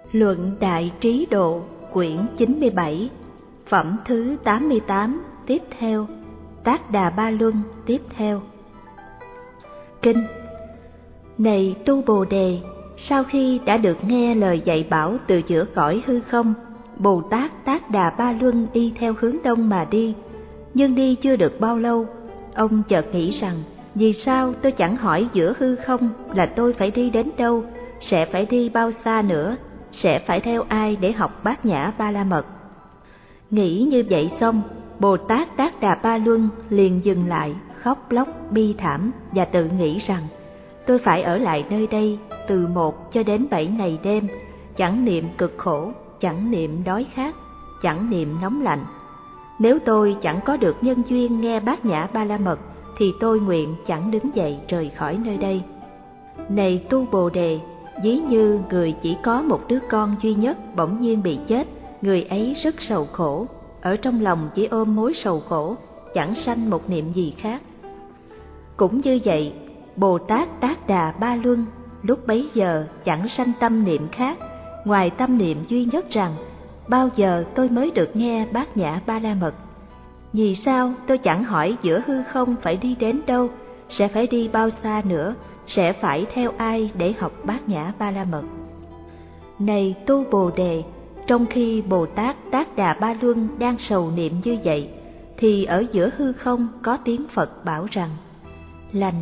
Luận Đại Trí Độ, quyển 97, phẩm thứ 88, tiếp theo, Tác Đà Ba Luân, tiếp theo. Kinh. Này tu Bồ Đề, sau khi đã được nghe lời dạy bảo từ giữa cõi hư không, Bồ Tát Tác Đà Ba Luân đi theo hướng đông mà đi. Nhưng đi chưa được bao lâu, ông chợt nghĩ rằng, vì sao tôi chẳng hỏi giữa hư không là tôi phải đi đến đâu, sẽ phải đi bao xa nữa, sẽ phải theo ai để học Bát Nhã Ba La Mật. Nghĩ như vậy xong, Bồ Tát Tác Đà Ba Luân liền dừng lại, khóc lóc bi thảm và tự nghĩ rằng, tôi phải ở lại nơi đây từ 1 cho đến 7 ngày đêm, chẳng niệm cực khổ, chẳng niệm đói khát, chẳng niệm nóng lạnh. Nếu tôi chẳng có được nhân duyên nghe Bát Nhã Ba La Mật, thì tôi nguyện chẳng đứng dậy rời khỏi nơi đây. Này tu Bồ Đề, ví như người chỉ có một đứa con duy nhất bỗng nhiên bị chết, người ấy rất sầu khổ, ở trong lòng chỉ ôm mối sầu khổ, chẳng sanh một niệm gì khác. Cũng như vậy, Bồ Tát Tác Đà Ba Luân lúc bấy giờ chẳng sanh tâm niệm khác, ngoài tâm niệm duy nhất rằng, bao giờ tôi mới được nghe Bát Nhã Ba La Mật? Vì sao tôi chẳng hỏi giữa hư không phải đi đến đâu, sẽ phải đi bao xa nữa, sẽ phải theo ai để học Bát Nhã Ba La Mật? Này tu Bồ Đề, trong khi Bồ Tát Tác Đà Ba Luân đang sầu niệm như vậy, thì ở giữa hư không có tiếng Phật bảo rằng, lành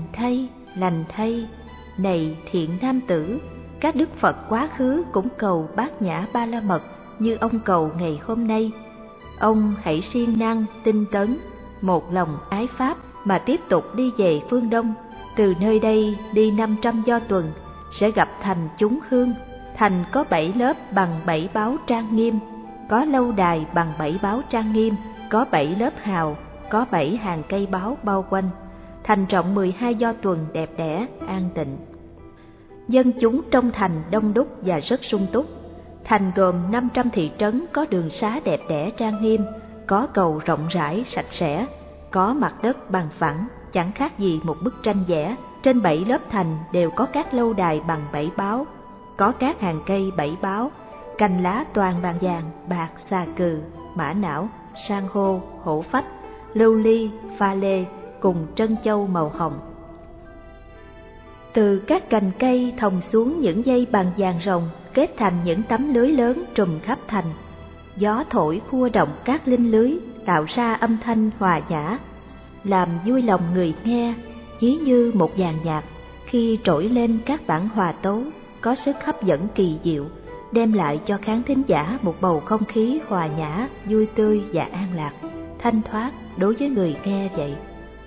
thay, này thiện nam tử, các đức Phật quá khứ cũng cầu Bát Nhã Ba La Mật như ông cầu ngày hôm nay. Ông hãy siêng năng, tinh tấn, một lòng ái pháp mà tiếp tục đi về phương Đông, từ nơi đây đi 500 do tuần, sẽ gặp thành chúng hương. Thành có 7 lớp bằng 7 báo trang nghiêm, có lâu đài bằng 7 báo trang nghiêm, có 7 lớp hào, có 7 hàng cây báo bao quanh. Thành rộng 12 do tuần, đẹp đẽ, an tịnh. Dân chúng trong thành đông đúc và rất sung túc. Thành gồm 500 thị trấn có đường xá đẹp đẽ trang nghiêm, có cầu rộng rãi sạch sẽ, có mặt đất bằng phẳng, chẳng khác gì một bức tranh vẽ. Trên 7 lớp thành đều có các lâu đài bằng 7 báo, có các hàng cây 7 báo, cành lá toàn bằng vàng, bạc, xà cừ, mã não, san hô, hổ phách, lưu ly, pha lê cùng trân châu màu hồng. Từ các cành cây thòng xuống những dây bằng vàng rồng, kết thành những tấm lưới lớn trùm khắp thành. Gió thổi khua động các linh lưới, tạo ra âm thanh hòa nhã, làm vui lòng người nghe, ví như một dàn nhạc khi trỗi lên các bản hòa tấu, có sức hấp dẫn kỳ diệu, đem lại cho khán thính giả một bầu không khí hòa nhã, vui tươi và an lạc, thanh thoát đối với người nghe vậy.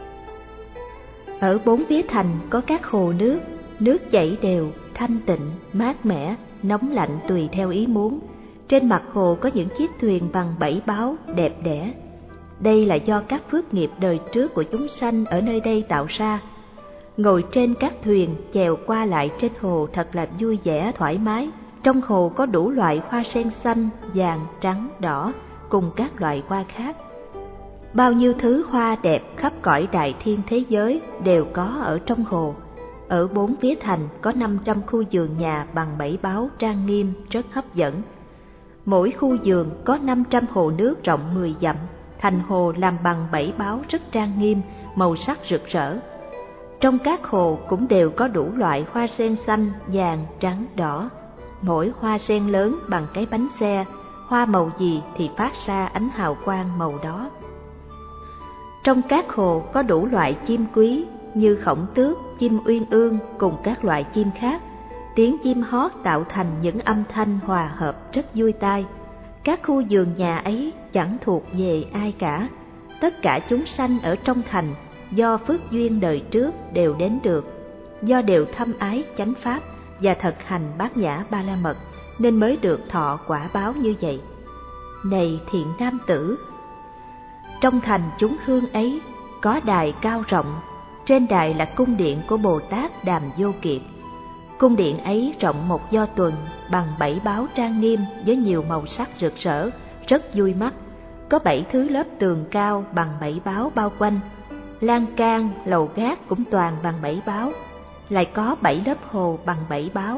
Ở bốn phía thành có các hồ nước, nước chảy đều, thanh tịnh, mát mẻ, nóng lạnh tùy theo ý muốn. Trên mặt hồ có những chiếc thuyền bằng 7 báo, đẹp đẽ. Đây là do các phước nghiệp đời trước của chúng sanh ở nơi đây tạo ra. Ngồi trên các thuyền, chèo qua lại trên hồ thật là vui vẻ, thoải mái. Trong hồ có đủ loại hoa sen xanh, vàng, trắng, đỏ, cùng các loại hoa khác. Bao nhiêu thứ hoa đẹp khắp cõi đại thiên thế giới đều có ở trong hồ. Ở bốn phía thành có 500 khu vườn nhà bằng 7 báo trang nghiêm, rất hấp dẫn. Mỗi khu vườn có 500 hồ nước rộng 10 dặm, thành hồ làm bằng 7 báo rất trang nghiêm, màu sắc rực rỡ. Trong các hồ cũng đều có đủ loại hoa sen xanh, vàng, trắng, đỏ. Mỗi hoa sen lớn bằng cái bánh xe, hoa màu gì thì phát ra ánh hào quang màu đó. Trong các hồ có đủ loại chim quý như khổng tước, chim uyên ương cùng các loại chim khác. Tiếng chim hót tạo thành những âm thanh hòa hợp rất vui tai. Các khu vườn nhà ấy chẳng thuộc về ai cả. Tất cả chúng sanh ở trong thành do phước duyên đời trước đều đến được, do đều thâm ái chánh pháp và thực hành Bát Nhã Ba La Mật nên mới được thọ quả báo như vậy. Này thiện nam tử, trong thành chúng hương ấy có đài cao rộng, trên đài là cung điện của Bồ Tát Đàm Vô Kiệt. Cung điện ấy rộng 1 do tuần, bằng 7 báo trang nghiêm với nhiều màu sắc rực rỡ, rất vui mắt. Có 7 thứ lớp tường cao bằng 7 báo bao quanh. Lan can, lầu gác cũng toàn bằng 7 báo. Lại có 7 lớp hồ bằng 7 báo,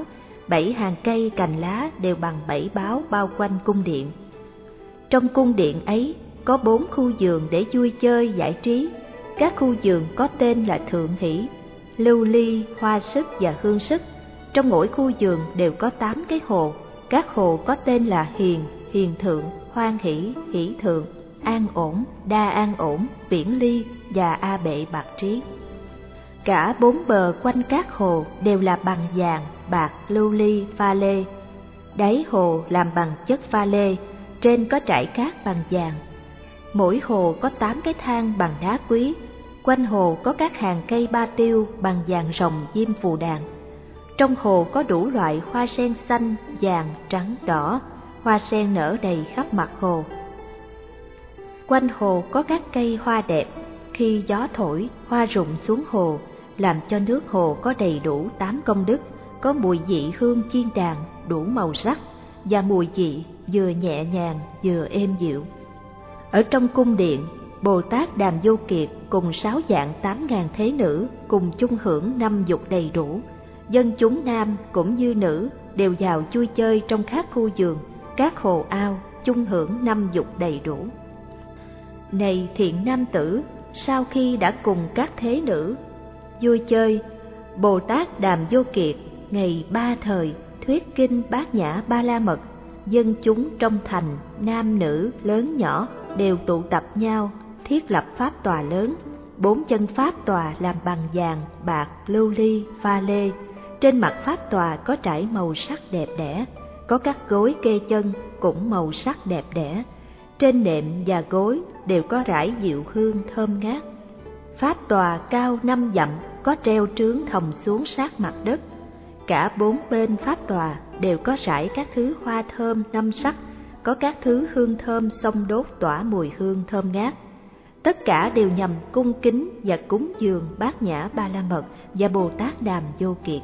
7 hàng cây cành lá đều bằng 7 báo bao quanh cung điện. Trong cung điện ấy có 4 khu vườn để vui chơi giải trí. Các khu vườn có tên là Thượng Hỷ, Lưu Ly, Hoa Sức và Hương Sức. Trong mỗi khu vườn đều có 8 cái hồ. Các hồ có tên là Hiền, Hiền Thượng, Hoan Hỷ, Hỷ Thượng, An Ổn, Đa An Ổn, Viễn Ly và A Bệ Bạc Trí. Cả 4 bờ quanh các hồ đều là bằng vàng, bạc, lưu ly, pha lê. Đáy hồ làm bằng chất pha lê, trên có trải cát bằng vàng. Mỗi hồ có 8 cái thang bằng đá quý. Quanh hồ có các hàng cây ba tiêu bằng vàng rồng diêm phù đàn. Trong hồ có đủ loại hoa sen xanh, vàng, trắng, đỏ. Hoa sen nở đầy khắp mặt hồ. Quanh hồ có các cây hoa đẹp. Khi gió thổi, hoa rụng xuống hồ, làm cho nước hồ có đầy đủ 8 công đức, có mùi vị hương chiên đàn, đủ màu sắc, và mùi vị vừa nhẹ nhàng vừa êm dịu. Ở trong cung điện, Bồ Tát Đàm Vô Kiệt cùng 6 dạng 8.000 thế nữ cùng chung hưởng 5 dục đầy đủ. Dân chúng nam cũng như nữ đều vào vui chơi trong các khu vườn, các hồ ao, chung hưởng 5 dục đầy đủ. Này thiện nam tử, sau khi đã cùng các thế nữ vui chơi, Bồ Tát Đàm Vô Kiệt ngày 3 thời thuyết kinh Bát Nhã Ba La Mật. Dân chúng trong thành, nam nữ, lớn nhỏ đều tụ tập nhau, thiết lập pháp tòa lớn. 4 chân pháp tòa làm bằng vàng, bạc, lưu ly, pha lê. Trên mặt pháp tòa có trải màu sắc đẹp đẽ, có các gối kê chân cũng màu sắc đẹp đẽ. Trên nệm và gối đều có rải diệu hương thơm ngát. Pháp tòa cao 5 dặm, có treo trướng thòng xuống sát mặt đất. Cả 4 bên pháp tòa đều có rải các thứ hoa thơm 5 sắc, có các thứ hương thơm xông đốt tỏa mùi hương thơm ngát. Tất cả đều nhằm cung kính và cúng dường Bát Nhã Ba La Mật và Bồ Tát Đàm Vô Kiệt.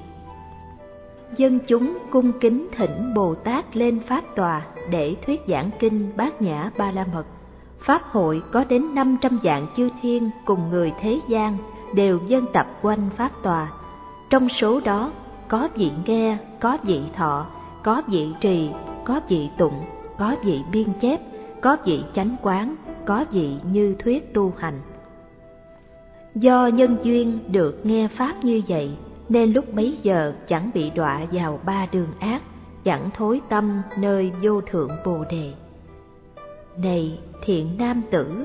Dân chúng cung kính thỉnh Bồ Tát lên pháp tòa để thuyết giảng kinh Bát Nhã Ba La Mật. Pháp hội có đến 500 vạn chư thiên cùng người thế gian đều dân tập quanh pháp tòa. Trong số đó có vị nghe, có vị thọ, có vị trì, có vị tụng, có vị biên chép, có vị chánh quán, có vị như thuyết tu hành. Do nhân duyên được nghe pháp như vậy, nên lúc bấy giờ chẳng bị đọa vào 3 đường ác, chẳng thối tâm nơi vô thượng Bồ Đề. Này thiện nam tử,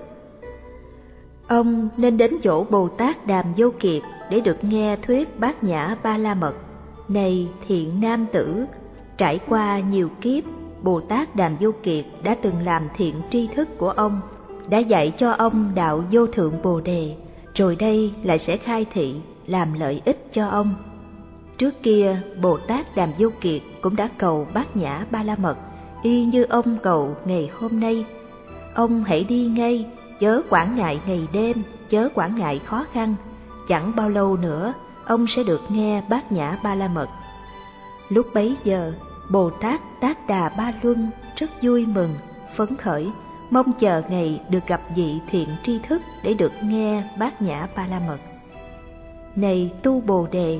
ông nên đến chỗ Bồ Tát Đàm Vô Kiệt để được nghe thuyết Bát Nhã Ba La Mật. Này thiện nam tử, trải qua nhiều kiếp, Bồ Tát Đàm Vô Kiệt đã từng làm thiện tri thức của ông, đã dạy cho ông đạo vô thượng Bồ Đề, rồi đây lại sẽ khai thị làm lợi ích cho ông. Trước kia Bồ Tát Đàm Vô Kiệt cũng đã cầu Bát Nhã Ba La Mật y như ông cầu ngày hôm nay. Ông hãy đi ngay, chớ quản ngại ngày đêm, chớ quản ngại khó khăn. Chẳng bao lâu nữa ông sẽ được nghe Bát Nhã Ba La Mật. Lúc bấy giờ Bồ Tát Tát Đà Ba Luân rất vui mừng, phấn khởi, mong chờ ngày được gặp vị thiện tri thức để được nghe Bát Nhã Ba La Mật. Này tu Bồ Đề,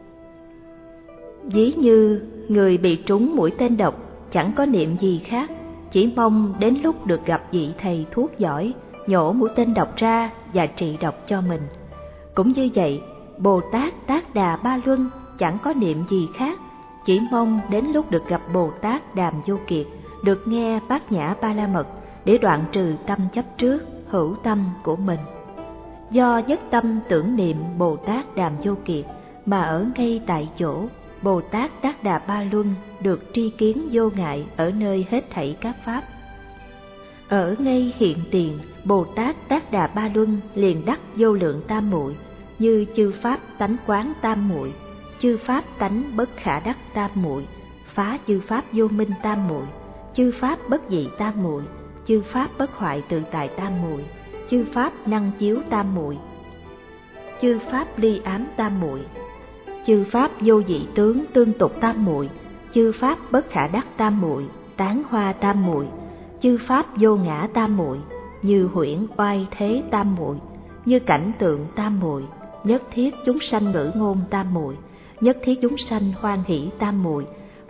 ví như người bị trúng mũi tên độc, chẳng có niệm gì khác, chỉ mong đến lúc được gặp vị thầy thuốc giỏi, nhổ mũi tên độc ra và trị độc cho mình. Cũng như vậy, Bồ Tát Tát Đà Ba Luân chẳng có niệm gì khác, chỉ mong đến lúc được gặp Bồ Tát Đàm Vô Kiệt, được nghe Bát Nhã Ba La Mật để đoạn trừ tâm chấp trước, hữu tâm của mình. Do nhất tâm tưởng niệm Bồ Tát Đàm Vô Kiệt mà ở ngay tại chỗ, Bồ Tát Tát Đà Ba Luân được tri kiến vô ngại ở nơi hết thảy các pháp. Ở ngay hiện tiền, Bồ Tát Tát Đà Ba Luân liền đắc vô lượng tam muội, như chư pháp tánh quán tam muội, chư pháp tánh bất khả đắc tam muội, phá chư pháp vô minh tam muội, chư pháp bất dị tam muội, chư pháp bất hoại tự tại tam muội, chư pháp năng chiếu tam muội, chư pháp ly ám tam muội, chư pháp vô dị tướng tương tục tam muội, chư pháp bất khả đắc tam muội, tán hoa tam muội, chư pháp vô ngã tam muội, như huyễn oai thế tam muội, như cảnh tượng tam muội, nhất thiết chúng sanh ngữ ngôn tam muội, nhất thiết chúng sanh hoan hỷ tam muội,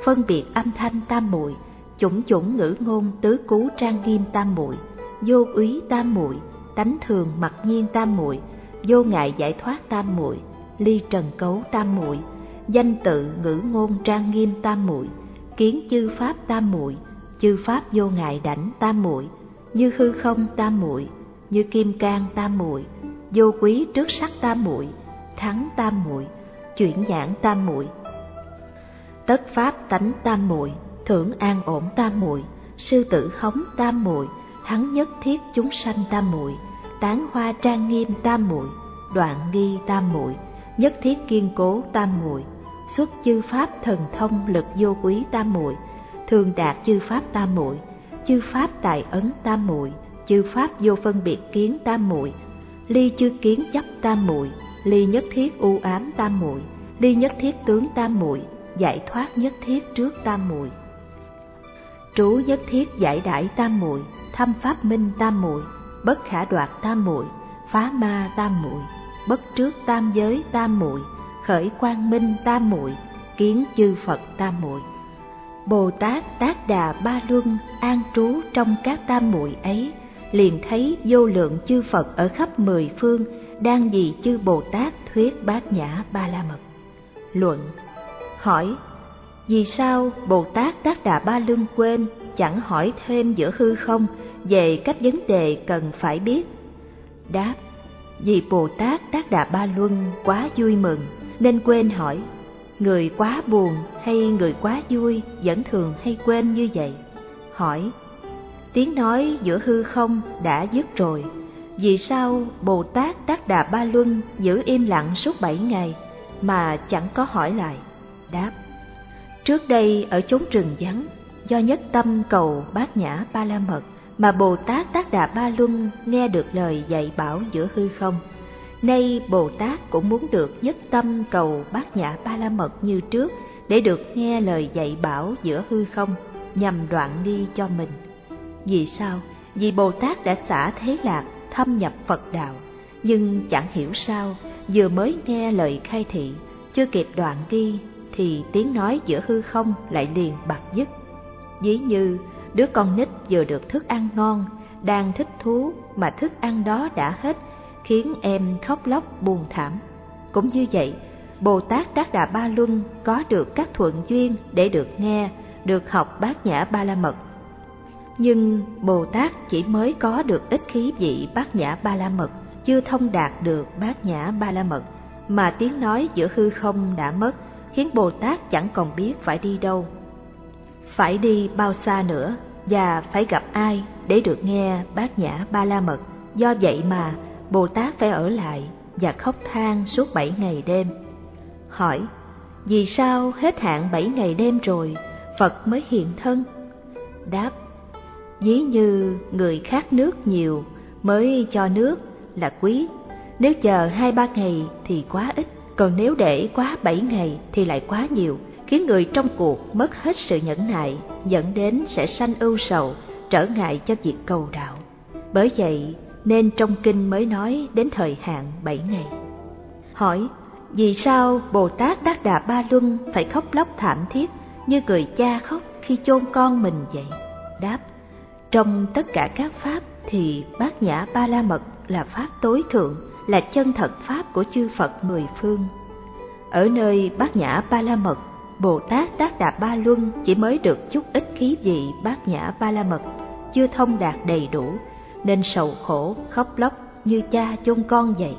phân biệt âm thanh tam muội, chủng chủng ngữ ngôn tứ cú trang nghiêm tam muội, vô úy tam muội, tánh thường mặc nhiên tam muội, vô ngại giải thoát tam muội, ly trần cấu tam muội, danh tự ngữ ngôn trang nghiêm tam muội, kiến chư pháp tam muội, chư pháp vô ngại đảnh tam muội, như hư không tam muội, như kim cang tam muội, vô quý trước sắc tam muội, thắng tam muội, chuyển nhãn tam muội, tất pháp tánh tam muội, thưởng an ổn tam muội, sư tử hống tam muội, thắng nhất thiết chúng sanh tam muội, tán hoa trang nghiêm tam muội, đoạn nghi tam muội, nhất thiết kiên cố tam muội, xuất chư pháp thần thông lực vô quý tam muội, thường đạt chư pháp tam muội, chư pháp tài ấn tam muội, chư pháp vô phân biệt kiến tam muội, ly chư kiến chấp tam muội, ly nhất thiết u ám tam muội, ly nhất thiết tướng tam muội, giải thoát nhất thiết trước tam muội, trú nhất thiết giải đãi tam muội, thâm pháp minh tam muội, bất khả đoạt tam muội, phá ma tam muội, bất trước tam giới tam muội, khởi quang minh tam muội, kiến chư Phật tam muội. Bồ Tát Tác Đà Ba Luân an trú trong các tam muội ấy, liền thấy vô lượng chư Phật ở khắp mười phương đang vì chư Bồ Tát thuyết Bát Nhã Ba La Mật. Luận: hỏi, vì sao Bồ Tát Tác Đà Ba Luân quên chẳng hỏi thêm giữa hư không về các vấn đề cần phải biết? Đáp: vì Bồ Tát Tác Đà Ba Luân quá vui mừng nên quên hỏi. Người quá buồn hay người quá vui vẫn thường hay quên như vậy. Hỏi: tiếng nói giữa hư không đã dứt rồi, vì sao Bồ Tát Tác Đà Ba Luân giữ im lặng suốt 7 ngày mà chẳng có hỏi lại? Đáp: trước đây ở chốn rừng vắng, do nhất tâm cầu Bát Nhã Ba La Mật mà Bồ Tát Tác Đà Ba Luân nghe được lời dạy bảo giữa hư không. Nay Bồ Tát cũng muốn được nhất tâm cầu Bát Nhã Ba La Mật như trước để được nghe lời dạy bảo giữa hư không, nhằm đoạn đi cho mình. Vì sao? Vì Bồ Tát đã xả thế lạc, thâm nhập Phật đạo, nhưng chẳng hiểu sao vừa mới nghe lời khai thị, chưa kịp đoạn đi thì tiếng nói giữa hư không lại liền bạc dứt. Ví như đứa con nít vừa được thức ăn ngon, đang thích thú mà thức ăn đó đã hết, khiến em khóc lóc buồn thảm. Cũng như vậy, Bồ Tát Tác Đà Ba Luân có được các thuận duyên để được nghe, được học Bát Nhã Ba La Mật. Nhưng Bồ Tát chỉ mới có được ít khí vị Bát Nhã Ba La Mật, chưa thông đạt được Bát Nhã Ba La Mật, mà tiếng nói giữa hư không đã mất, khiến Bồ Tát chẳng còn biết phải đi đâu, phải đi bao xa nữa, và phải gặp ai để được nghe Bát Nhã Ba La Mật. Do vậy mà Bồ Tát phải ở lại và khóc than suốt 7 ngày đêm. Hỏi: vì sao hết hạn 7 ngày đêm rồi Phật mới hiện thân? Đáp: ví như người khát nước nhiều mới cho nước là quý, nếu chờ 2-3 ngày thì quá ít, còn nếu để quá 7 ngày thì lại quá nhiều, khiến người trong cuộc mất hết sự nhẫn nại, dẫn đến sẽ sanh ưu sầu, trở ngại cho việc cầu đạo. Bởi vậy nên trong kinh mới nói đến thời hạn 7 ngày. Hỏi: vì sao Bồ Tát Tác Đà Ba Luân phải khóc lóc thảm thiết như người cha khóc khi chôn con mình vậy? Đáp: trong tất cả các pháp thì Bát Nhã Ba La Mật là pháp tối thượng, là chân thật pháp của chư Phật mười phương. Ở nơi Bát Nhã Ba La Mật, Bồ Tát Tác Đà Ba Luân chỉ mới được chút ít khí vị Bát Nhã Ba La Mật, chưa thông đạt đầy đủ, nên sầu khổ khóc lóc như cha chôn con vậy.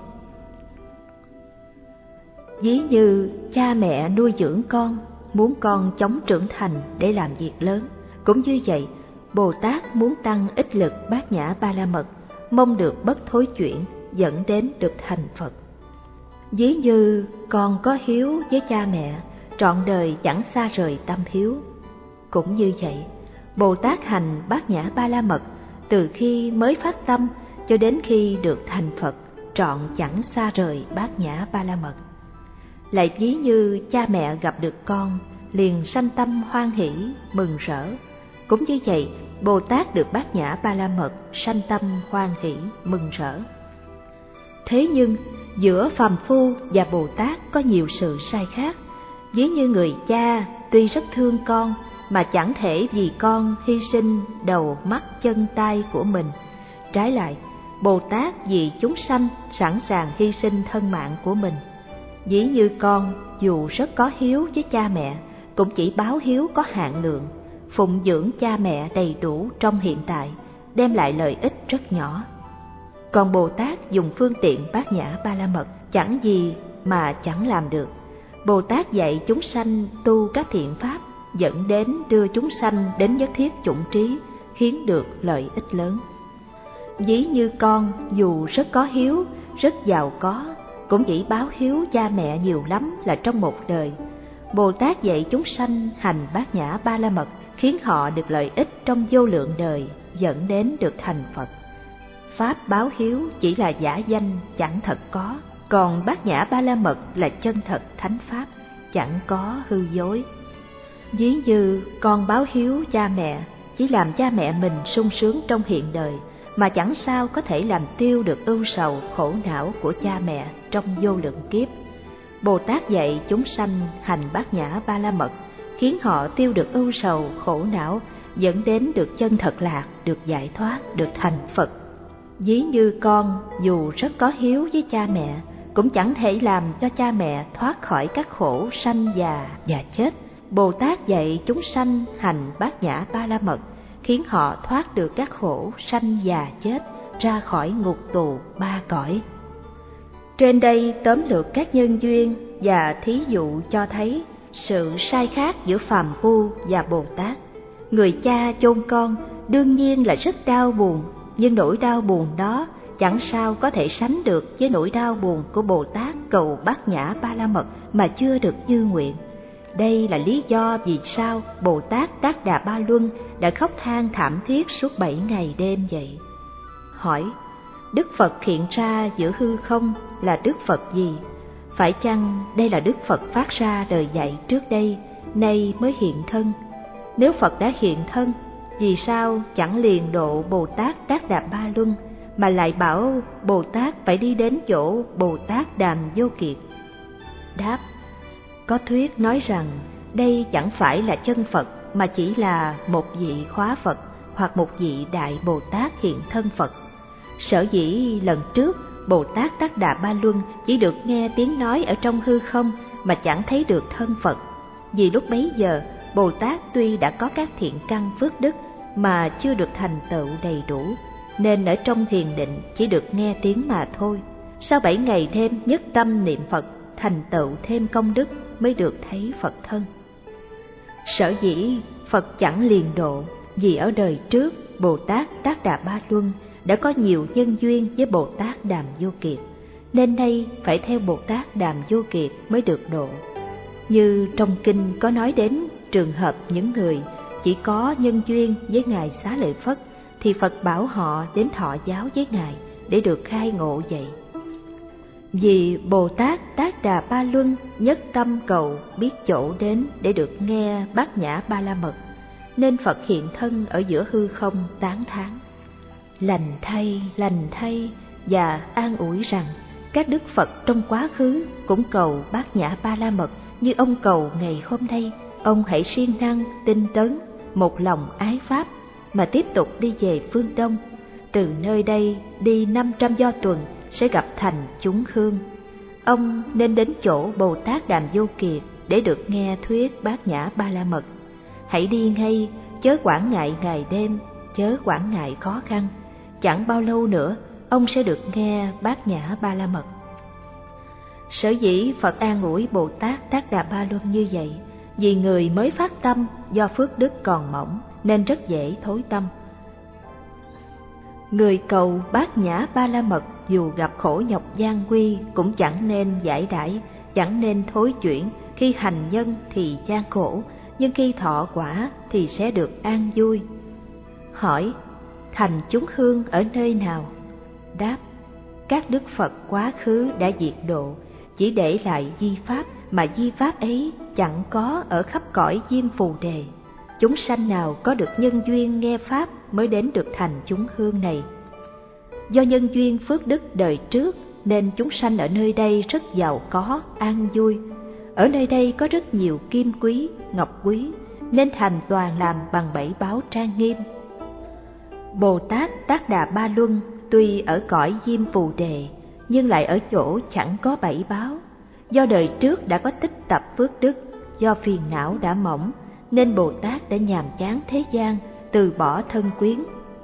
Ví như cha mẹ nuôi dưỡng con, muốn con chóng trưởng thành để làm việc lớn. Cũng như vậy, Bồ Tát muốn tăng ích lực Bát Nhã Ba La Mật, mong được bất thối chuyển, dẫn đến được thành Phật. Ví như con có hiếu với cha mẹ, trọn đời chẳng xa rời tâm hiếu. Cũng như vậy, Bồ Tát hành Bát Nhã Ba La Mật, từ khi mới phát tâm cho đến khi được thành Phật, trọn chẳng xa rời Bát Nhã Ba La Mật. Lại ví như cha mẹ gặp được con, liền sanh tâm hoan hỷ, mừng rỡ. Cũng như vậy, Bồ Tát được Bát Nhã Ba La Mật, sanh tâm hoan hỷ, mừng rỡ. Thế nhưng, giữa phàm phu và Bồ Tát có nhiều sự sai khác. Ví như người cha tuy rất thương con mà chẳng thể vì con hy sinh đầu mắt chân tay của mình. Trái lại, Bồ Tát vì chúng sanh sẵn sàng hy sinh thân mạng của mình. Ví như con dù rất có hiếu với cha mẹ, cũng chỉ báo hiếu có hạn lượng, phụng dưỡng cha mẹ đầy đủ trong hiện tại, đem lại lợi ích rất nhỏ. Còn Bồ Tát dùng phương tiện Bát Nhã Ba La Mật chẳng gì mà chẳng làm được. Bồ Tát dạy chúng sanh tu các thiện pháp, dẫn đến đưa chúng sanh đến nhất thiết chủng trí, khiến được lợi ích lớn. Ví như con dù rất có hiếu, rất giàu có, cũng chỉ báo hiếu cha mẹ nhiều lắm là trong một đời. Bồ Tát dạy chúng sanh hành Bát Nhã Ba La Mật, khiến họ được lợi ích trong vô lượng đời, dẫn đến được thành Phật. Pháp báo hiếu chỉ là giả danh, chẳng thật có, còn Bát Nhã Ba La Mật là chân thật thánh pháp, chẳng có hư dối. Ví như con báo hiếu cha mẹ, chỉ làm cha mẹ mình sung sướng trong hiện đời, mà chẳng sao có thể làm tiêu được ưu sầu khổ não của cha mẹ trong vô lượng kiếp. Bồ Tát dạy chúng sanh hành Bát Nhã Ba La Mật, khiến họ tiêu được ưu sầu khổ não, dẫn đến được chân thật lạc, được giải thoát, được thành Phật. Ví như con dù rất có hiếu với cha mẹ, cũng chẳng thể làm cho cha mẹ thoát khỏi các khổ sanh già và chết. Bồ Tát dạy chúng sanh hành Bát Nhã Ba La Mật, khiến họ thoát được các khổ sanh già chết, ra khỏi ngục tù ba cõi. Trên đây tóm lược các nhân duyên và thí dụ cho thấy sự sai khác giữa phàm phu và Bồ Tát. Người cha chôn con đương nhiên là rất đau buồn, nhưng nỗi đau buồn đó chẳng sao có thể sánh được với nỗi đau buồn của Bồ Tát cầu Bát Nhã Ba La Mật mà chưa được như nguyện. Đây là lý do vì sao Bồ Tát Tát Đà Ba Luân đã khóc than thảm thiết suốt 7 ngày đêm vậy. Hỏi, Đức Phật hiện ra giữa hư không là Đức Phật gì? Phải chăng đây là Đức Phật phát ra đời dạy trước đây, nay mới hiện thân? Nếu Phật đã hiện thân, vì sao chẳng liền độ Bồ Tát Tát Đà Ba Luân, mà lại bảo Bồ Tát phải đi đến chỗ Bồ Tát Đàm Vô Kiệt? Đáp, có thuyết nói rằng đây chẳng phải là chân Phật, mà chỉ là một vị khóa Phật hoặc một vị Đại Bồ Tát hiện thân Phật. Sở dĩ lần trước Bồ Tát Tát Đà Ba Luân chỉ được nghe tiếng nói ở trong hư không mà chẳng thấy được thân Phật, vì lúc bấy giờ Bồ Tát tuy đã có các thiện căn phước đức mà chưa được thành tựu đầy đủ, nên ở trong thiền định chỉ được nghe tiếng mà thôi. Sau 7 ngày đêm nhất tâm niệm Phật, thành tựu thêm công đức mới được thấy Phật thân. Sở dĩ Phật chẳng liền độ, vì ở đời trước Bồ Tát Tát Đà Ba Luân đã có nhiều nhân duyên với Bồ Tát Đàm Vô Kiệt, nên nay phải theo Bồ Tát Đàm Vô Kiệt mới được độ. Như trong kinh có nói đến trường hợp những người chỉ có nhân duyên với Ngài Xá Lợi Phất, thì Phật bảo họ đến thọ giáo với Ngài để được khai ngộ vậy. Vì Bồ Tát Tát Đà Ba Luân nhất tâm cầu biết chỗ đến để được nghe Bát Nhã Ba La Mật, nên Phật hiện thân ở giữa hư không tán thán lành thay, và an ủi rằng các đức Phật trong quá khứ cũng cầu Bát Nhã Ba La Mật như ông cầu ngày hôm nay. Ông hãy siêng năng, tinh tấn, một lòng ái Pháp mà tiếp tục đi về phương Đông. Từ nơi đây đi 500 do tuần sẽ gặp thành chúng hương. Ông nên đến chỗ Bồ Tát Đàm Vô Kiệt để được nghe thuyết Bát Nhã Ba La Mật. Hãy đi ngay, chớ quản ngại ngày đêm, chớ quản ngại khó khăn. Chẳng bao lâu nữa, ông sẽ được nghe Bát Nhã Ba La Mật. Sở dĩ Phật an ủi Bồ Tát Tát Đà Ba Luân như vậy, vì người mới phát tâm do phước đức còn mỏng nên rất dễ thối tâm. Người cầu Bát Nhã Ba La Mật dù gặp khổ nhọc gian nguy cũng chẳng nên giải đãi, chẳng nên thối chuyển. Khi hành nhân thì gian khổ, nhưng khi thọ quả thì sẽ được an vui. Hỏi, thành chúng hương ở nơi nào? Đáp, các đức Phật quá khứ đã diệt độ, chỉ để lại di pháp, mà di pháp ấy chẳng có ở khắp cõi Diêm Phù Đề. Chúng sanh nào có được nhân duyên nghe pháp mới đến được thành chúng hương này. Do nhân duyên phước đức đời trước nên chúng sanh ở nơi đây rất giàu có, an vui. ở nơi đây có rất nhiều kim quý, ngọc quý, nên thành toàn làm bằng 7 báu trang nghiêm. Bồ Tát Tác Đà Ba Luân tuy ở cõi Diêm Phù Đề, nhưng lại ở chỗ chẳng có 7 báu. Do đời trước đã có tích tập phước đức, do phiền não đã mỏng, nên Bồ Tát đã nhàm chán thế gian, từ bỏ thân quyến,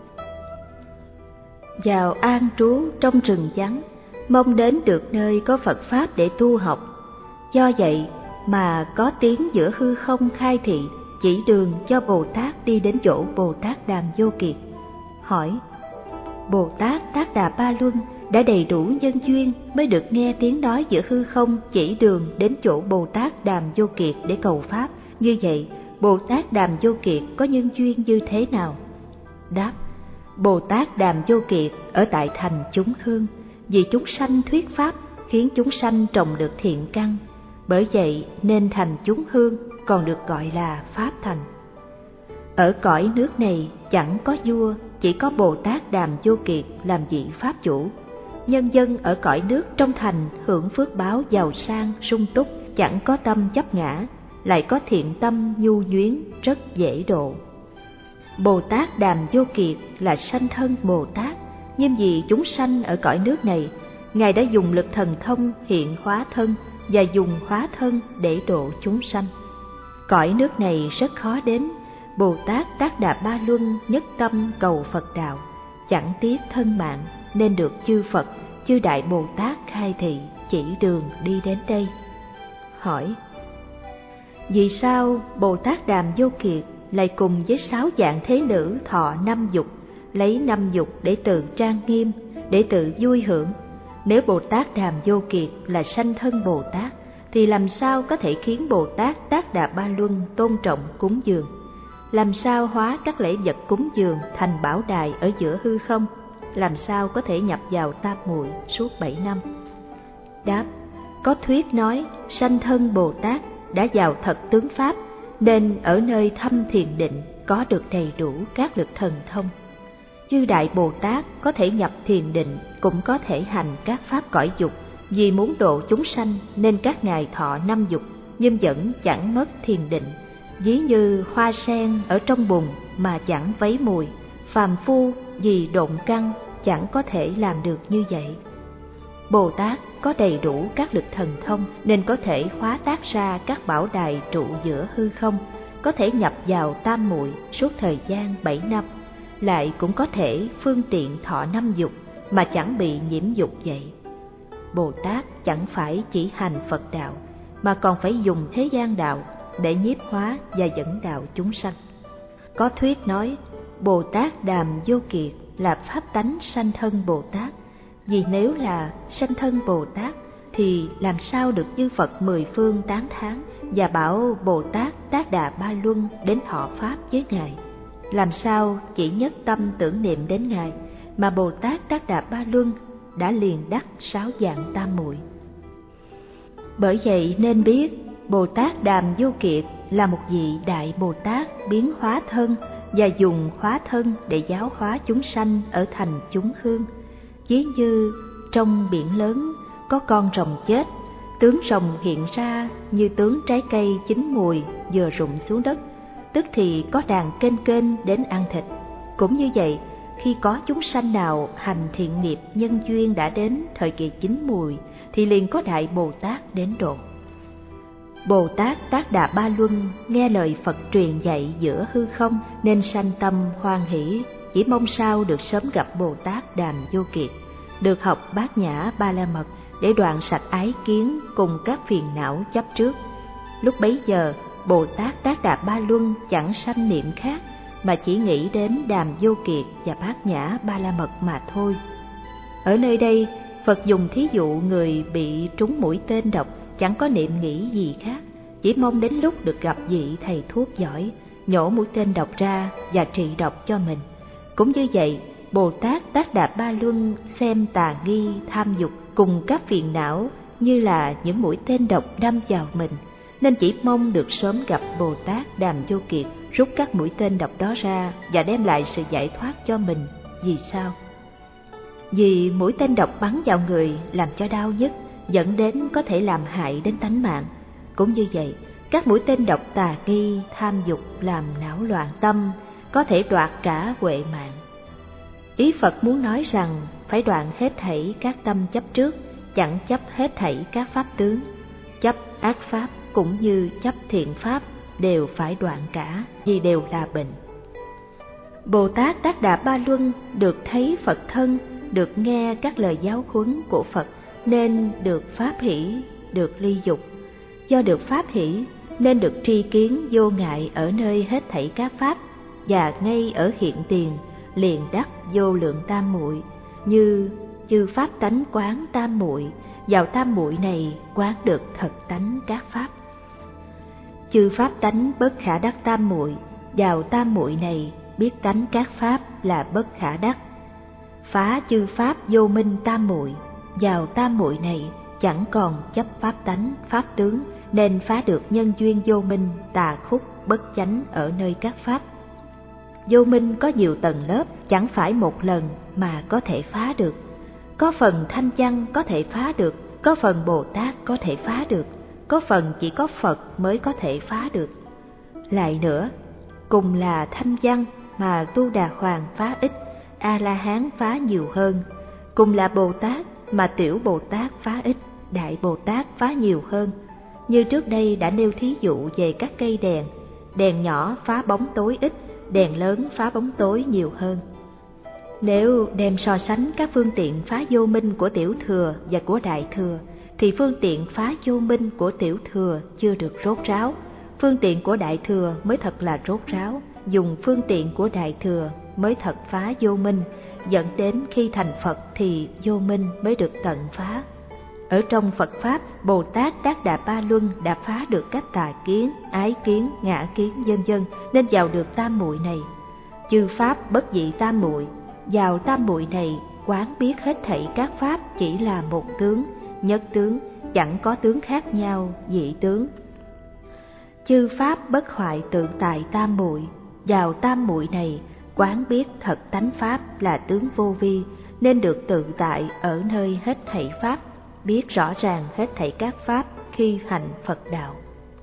vào an trú trong rừng vắng, mong đến được nơi có Phật Pháp để tu học. Do vậy mà có tiếng giữa hư không khai thị, chỉ đường cho Bồ Tát đi đến chỗ Bồ Tát Đàm Vô Kiệt. Hỏi: Bồ Tát Tác Đà Ba Luân đã đầy đủ nhân duyên mới được nghe tiếng nói giữa hư không chỉ đường đến chỗ Bồ Tát Đàm Vô Kiệt để cầu Pháp. Như vậy, Bồ Tát Đàm Vô Kiệt có nhân duyên như thế nào? Đáp: Bồ Tát Đàm Vô Kiệt ở tại thành chúng hương, vì chúng sanh thuyết Pháp khiến chúng sanh trồng được thiện căn. Bởi vậy nên thành chúng hương còn được gọi là Pháp thành. Ở cõi nước này chẳng có vua, chỉ có Bồ Tát Đàm Vô Kiệt làm vị Pháp chủ. Nhân dân ở cõi nước trong thành hưởng phước báo giàu sang, sung túc, chẳng có tâm chấp ngã, lại có thiện tâm nhu nhuyến, rất dễ độ. Bồ Tát Đàm Vô Kiệt là sanh thân Bồ Tát, nhưng vì chúng sanh ở cõi nước này, Ngài đã dùng lực thần thông hiện hóa thân và dùng hóa thân để độ chúng sanh. Cõi nước này rất khó đến, Bồ Tát Tác Đà Ba Luân nhất tâm cầu Phật đạo, chẳng tiếc thân mạng, nên được chư Phật, chư Đại Bồ Tát khai thị, chỉ đường đi đến đây. Hỏi: vì sao Bồ Tát Đàm Vô Kiệt lại cùng với 6 dạng thế nữ thọ 5 dục, lấy 5 dục để tự trang nghiêm, để tự vui hưởng? Nếu Bồ Tát Đàm Vô Kiệt là sanh thân Bồ Tát, thì làm sao có thể khiến Bồ Tát Tác Đà Ba Luân tôn trọng cúng dường? Làm sao hóa các lễ vật cúng dường thành bảo đài ở giữa hư không? Làm sao có thể nhập vào tam muội suốt 7 năm? Đáp: có thuyết nói sanh thân Bồ Tát đã vào thật tướng Pháp, nên ở nơi thâm thiền định có được đầy đủ các lực thần thông. Chư Đại Bồ Tát có thể nhập thiền định, cũng có thể hành các pháp cõi dục. Vì muốn độ chúng sanh nên các ngài thọ 5 dục, nhưng vẫn chẳng mất thiền định. Ví như hoa sen ở trong bùn mà chẳng vấy mùi, phàm phu vì độn căn chẳng có thể làm được như vậy. Bồ Tát có đầy đủ các lực thần thông nên có thể hóa tác ra các bảo đài trụ giữa hư không, có thể nhập vào tam muội suốt thời gian 7 năm, lại cũng có thể phương tiện thọ 5 dục mà chẳng bị nhiễm dục vậy. Bồ Tát chẳng phải chỉ hành Phật đạo, mà còn phải dùng thế gian đạo để nhiếp hóa và dẫn đạo chúng sanh. Có thuyết nói Bồ Tát Đàm Vô Kiệt là pháp tánh sanh thân Bồ Tát. Vì nếu là sanh thân Bồ Tát thì làm sao được chư Phật 10 phương tán thán và bảo Bồ Tát Tác Đà Ba Luân đến thọ Pháp với Ngài? Làm sao chỉ nhất tâm tưởng niệm đến Ngài mà Bồ Tát Tác Đà Ba Luân đã liền đắc 6 dạng tam muội? Bởi vậy nên biết Bồ Tát Đàm Vô Kiệt là một vị Đại Bồ Tát biến hóa thân và dùng hóa thân để giáo hóa chúng sanh ở thành chúng hương. Ví như trong biển lớn có con rồng chết, tướng rồng hiện ra như tướng trái cây chín mùi vừa rụng xuống đất, tức thì có đàn kênh kênh đến ăn thịt. Cũng như vậy, khi có chúng sanh nào hành thiện nghiệp nhân duyên đã đến thời kỳ chín mùi, thì liền có Đại Bồ Tát đến độ. Bồ Tát Tác Đà Ba Luân nghe lời Phật truyền dạy giữa hư không nên sanh tâm hoan hỷ, chỉ mong sao được sớm gặp Bồ Tát Đàm Vô Kiệt, được học Bát Nhã Ba La Mật để đoạn sạch ái kiến cùng các phiền não chấp trước. Lúc bấy giờ, Bồ Tát Tác Đà Ba Luân chẳng sanh niệm khác, mà chỉ nghĩ đến Đàm Vô Kiệt và Bát Nhã Ba La Mật mà thôi. Ở nơi đây, Phật dùng thí dụ người bị trúng mũi tên độc, chẳng có niệm nghĩ gì khác, chỉ mong đến lúc được gặp vị thầy thuốc giỏi, nhổ mũi tên độc ra và trị độc cho mình. Cũng như vậy, Bồ Tát Tác Đà Ba Luân xem tà nghi, tham dục cùng các phiền não như là những mũi tên độc đâm vào mình, nên chỉ mong được sớm gặp Bồ Tát Đàm Vô Kiệt rút các mũi tên độc đó ra và đem lại sự giải thoát cho mình. Vì sao? Vì mũi tên độc bắn vào người làm cho đau nhức, dẫn đến có thể làm hại đến tánh mạng. Cũng như vậy, các mũi tên độc tà nghi, tham dục làm não loạn tâm, có thể đoạt cả huệ mạng. Ý Phật muốn nói rằng phải đoạn hết thảy các tâm chấp trước, chẳng chấp hết thảy các pháp tướng. Chấp ác pháp cũng như chấp thiện pháp đều phải đoạn cả, vì đều là bệnh. Bồ Tát Tác Đà Ba Luân được thấy Phật thân, được nghe các lời giáo huấn của Phật nên được pháp hỷ, được ly dục. Do được pháp hỷ nên được tri kiến vô ngại ở nơi hết thảy các pháp, và ngay ở hiện tiền liền đắc vô lượng tam muội, như chư pháp tánh quán tam muội, vào tam muội này quán được thật tánh các pháp. Chư pháp tánh bất khả đắc tam muội, vào tam muội này biết tánh các pháp là bất khả đắc. Phá chư pháp vô minh tam muội, vào tam muội này chẳng còn chấp pháp tánh, pháp tướng, nên phá được nhân duyên vô minh, tà khúc, bất chánh ở nơi các pháp. Vô minh có nhiều tầng lớp, chẳng phải một lần mà có thể phá được. Có phần thanh văn có thể phá được, có phần Bồ Tát có thể phá được, có phần chỉ có Phật mới có thể phá được. Lại nữa, cùng là thanh văn mà Tu Đà Hoàng phá ít, A-la-hán phá nhiều hơn. Cùng là Bồ Tát mà Tiểu Bồ Tát phá ít, Đại Bồ Tát phá nhiều hơn. Như trước đây đã nêu thí dụ về các cây đèn, đèn nhỏ phá bóng tối ít, đèn lớn phá bóng tối nhiều hơn. Nếu đem so sánh các phương tiện phá vô minh của Tiểu Thừa và của Đại Thừa, thì phương tiện phá vô minh của Tiểu Thừa chưa được rốt ráo, phương tiện của Đại Thừa mới thật là rốt ráo, dùng phương tiện của Đại Thừa mới thật phá vô minh, dẫn đến khi thành Phật thì vô minh mới được tận phá. Ở trong Phật Pháp, Bồ Tát Tác Đà Ba Luân đã phá được các tà kiến, ái kiến, ngã kiến vân vân, nên vào được tam muội này. Chư Pháp bất dị tam muội, vào tam muội này quán biết hết thảy các Pháp chỉ là một tướng, nhất tướng, chẳng có tướng khác nhau, dị tướng. Chư Pháp bất hoại tự tại tam muội, vào tam muội này quán biết thật tánh Pháp là tướng vô vi, nên được tự tại ở nơi hết thảy Pháp, biết rõ ràng hết thảy các Pháp khi hành Phật đạo.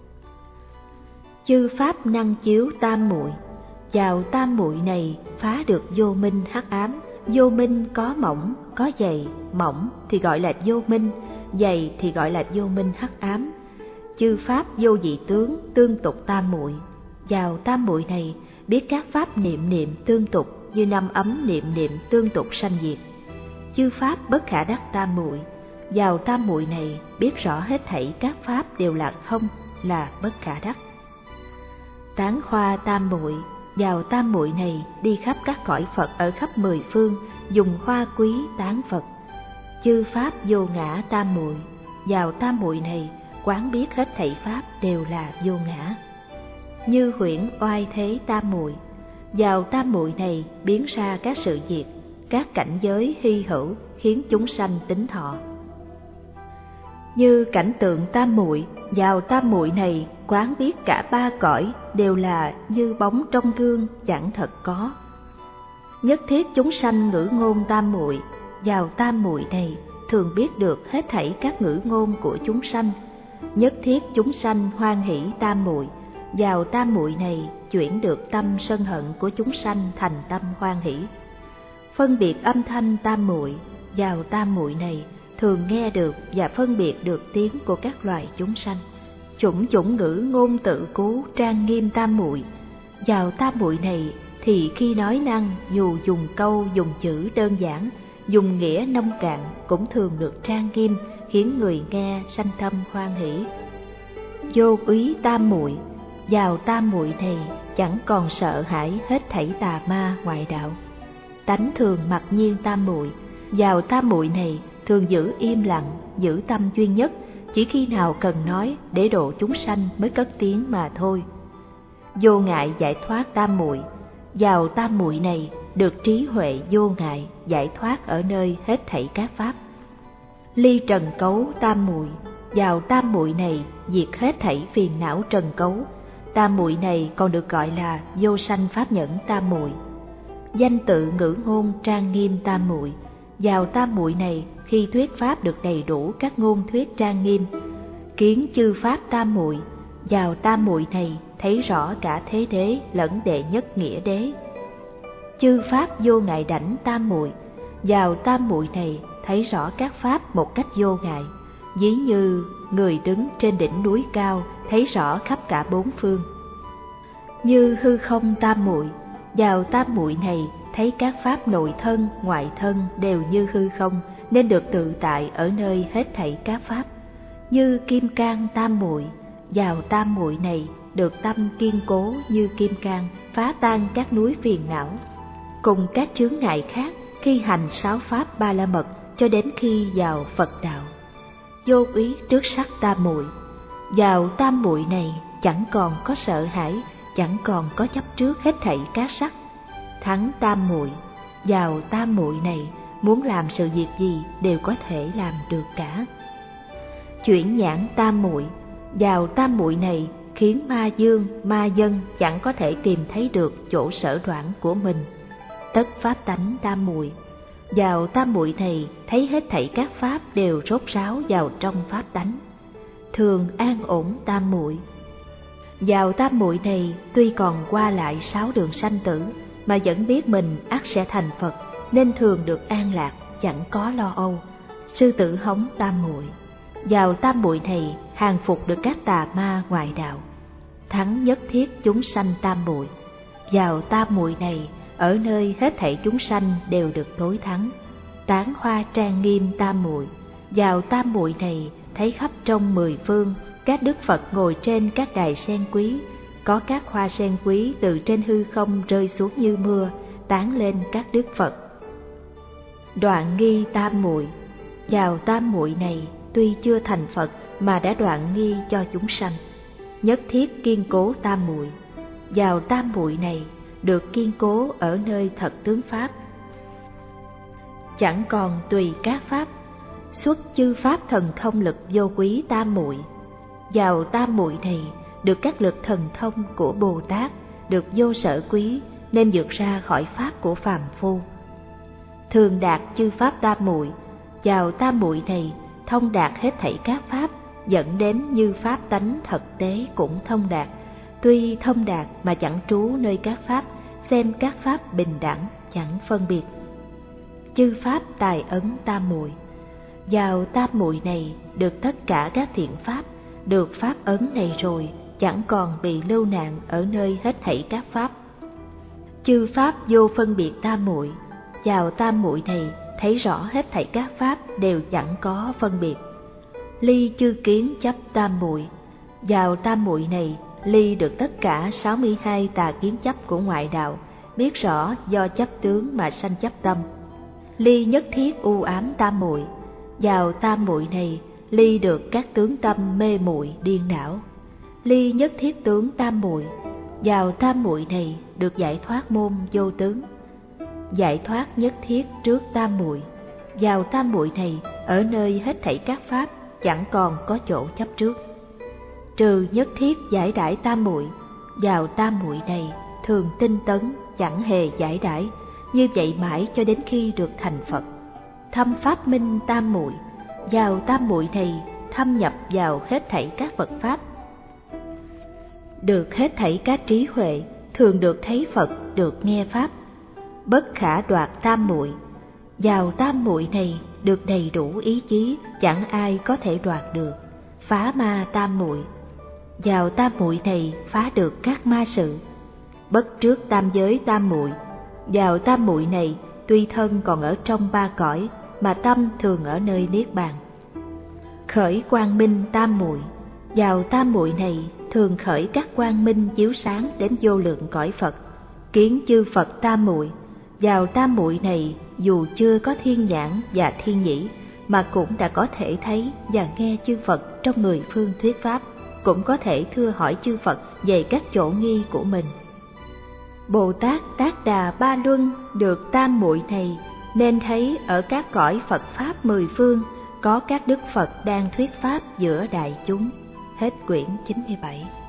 Chư Pháp năng chiếu tam muội, vào tam muội này phá được vô minh hắc ám. Vô minh có mỏng, có dày, mỏng thì gọi là vô minh, dày thì gọi là vô minh hắc ám. Chư Pháp vô dị tướng, tương tục tam muội, vào tam muội này biết các Pháp niệm niệm tương tục, như năm ấm niệm niệm tương tục sanh diệt. Chư Pháp bất khả đắc tam muội, vào tam muội này biết rõ hết thảy các Pháp đều là không, là bất khả đắc. Tán hoa tam muội, vào tam muội này đi khắp các cõi Phật ở khắp mười phương, dùng hoa quý tán Phật. Chư Pháp vô ngã tam muội, vào tam muội này quán biết hết thảy Pháp đều là vô ngã. Như huyễn oai thế tam muội, vào tam muội này biến ra các sự việc, các cảnh giới hy hữu khiến chúng sanh tính thọ. Như cảnh tượng tam muội, vào tam muội này quán biết cả ba cõi đều là như bóng trong gương, chẳng thật có. Nhất thiết chúng sanh ngữ ngôn tam muội, vào tam muội này thường biết được hết thảy các ngữ ngôn của chúng sanh. Nhất thiết chúng sanh hoan hỷ tam muội, vào tam muội này chuyển được tâm sân hận của chúng sanh thành tâm hoan hỷ. Phân biệt âm thanh tam muội, vào tam muội này thường nghe được và phân biệt được tiếng của các loài chúng sanh. Chủng chủng ngữ ngôn tự cú trang nghiêm tam muội, vào tam muội này thì khi nói năng dù dùng câu dùng chữ đơn giản, dùng nghĩa nông cạn cũng thường được trang nghiêm, khiến người nghe sanh tâm hoan hỷ. Vô úy tam muội, vào tam muội này chẳng còn sợ hãi hết thảy tà ma ngoại đạo. Tánh thường mặc nhiên tam muội, vào tam muội này thường giữ im lặng, giữ tâm duy nhất, chỉ khi nào cần nói để độ chúng sanh mới cất tiếng mà thôi. Vô ngại giải thoát tam muội, vào tam muội này được trí huệ vô ngại giải thoát ở nơi hết thảy các pháp. Ly trần cấu tam muội, vào tam muội này diệt hết thảy phiền não trần cấu. Tam muội này còn được gọi là vô sanh pháp nhẫn tam muội. Danh tự ngữ ngôn trang nghiêm tam muội, vào tam muội này khi thuyết pháp được đầy đủ các ngôn thuyết trang nghiêm. kiến chư pháp tam muội, vào tam muội này thấy rõ cả thế đế lẫn đệ nhất nghĩa đế. Chư pháp vô ngại đảnh tam muội, vào tam muội này thấy rõ các pháp một cách vô ngại, ví như người đứng trên đỉnh núi cao thấy rõ khắp cả bốn phương. Như hư không tam muội, vào tam muội này thấy các pháp nội thân ngoại thân đều như hư không, nên được tự tại ở nơi hết thảy các pháp. Như kim cang tam muội, vào tam muội này được tâm kiên cố như kim cang, phá tan các núi phiền não. Cùng các chướng ngại khác khi hành sáu pháp ba la mật cho đến khi vào Phật đạo. Vô úy trước sắc tam muội, vào tam muội này chẳng còn có sợ hãi, chẳng còn có chấp trước hết thảy các sắc. Thắng tam muội, vào tam muội này muốn làm sự việc gì đều có thể làm được cả. Chuyển nhãn tam muội, vào tam muội này khiến ma dương, ma dân chẳng có thể tìm thấy được chỗ sở đoạn của mình. Tất pháp tánh tam muội, vào tam muội này thấy hết thảy các pháp đều rốt ráo vào trong pháp tánh. Thường an ổn tam muội, vào tam muội này tuy còn qua lại sáu đường sanh tử mà vẫn biết mình ắt sẽ thành Phật, nên thường được an lạc, chẳng có lo âu. Sư tử hống tam muội, vào tam muội này hàng phục được các tà ma ngoại đạo. Thắng nhất thiết chúng sanh tam muội, vào tam muội này ở nơi hết thảy chúng sanh đều được tối thắng. Tán hoa trang nghiêm tam muội, vào tam muội này thấy khắp trong mười phương các đức Phật ngồi trên các đài sen quý, có các hoa sen quý từ trên hư không rơi xuống như mưa, tán lên các đức Phật. Đoạn nghi tam muội, vào tam muội này tuy chưa thành Phật mà đã đoạn nghi cho chúng sanh. Nhất thiết kiên cố tam muội, vào tam muội này được kiên cố ở nơi thật tướng pháp. Chẳng còn tùy các pháp, xuất chư pháp thần thông lực vô quý tam muội, vào tam muội này được các lực thần thông của Bồ Tát, được vô sở quý nên vượt ra khỏi pháp của phàm phu. Thường đạt chư pháp tam muội, vào tam muội này thông đạt hết thảy các pháp, dẫn đến như pháp tánh thực tế cũng thông đạt. Tuy thông đạt mà chẳng trú nơi các pháp, xem các pháp bình đẳng, chẳng phân biệt. Chư pháp tài ấn tam muội, vào tam muội này được tất cả các thiện pháp, được pháp ấn này rồi chẳng còn bị lưu nạn ở nơi hết thảy các pháp. Chư pháp vô phân biệt tam muội, vào tam muội này thấy rõ hết thảy các pháp đều chẳng có phân biệt. Ly chư kiến chấp tam muội, vào tam muội này ly được tất cả 62 tà kiến chấp của ngoại đạo, biết rõ do chấp tướng mà sanh chấp tâm. Ly nhất thiết u ám tam muội, vào tam muội này ly được các tướng tâm mê muội điên đảo. Ly nhất thiết tướng tam muội, vào tam muội này được giải thoát môn vô tướng. Giải thoát nhất thiết trước tam muội, vào tam muội này ở nơi hết thảy các pháp chẳng còn có chỗ chấp trước. Trừ nhất thiết giải đãi tam muội, vào tam muội này thường tinh tấn, chẳng hề giải đãi, như vậy mãi cho đến khi được thành Phật. Thâm pháp minh tam muội, vào tam muội này thâm nhập vào hết thảy các Phật pháp, được hết thảy các trí huệ, thường được thấy Phật, được nghe pháp. Bất khả đoạt tam muội, vào tam muội này được đầy đủ ý chí, chẳng ai có thể đoạt được. Phá ma tam muội, vào tam muội này phá được các ma sự. Bất trước tam giới tam muội, vào tam muội này tuy thân còn ở trong ba cõi mà tâm thường ở nơi niết bàn. Khởi quang minh tam muội, vào tam muội này thường khởi các quang minh chiếu sáng đến vô lượng cõi Phật. Kiến chư Phật tam muội, vào tam muội này dù chưa có thiên nhãn và thiên nhĩ mà cũng đã có thể thấy và nghe chư Phật trong mười phương thuyết pháp, cũng có thể thưa hỏi chư Phật về các chỗ nghi của mình. Bồ Tát Tát Đà Ba Luân được tam muội này nên thấy ở các cõi Phật pháp mười phương có các đức Phật đang thuyết pháp giữa đại chúng. Hết quyển 97.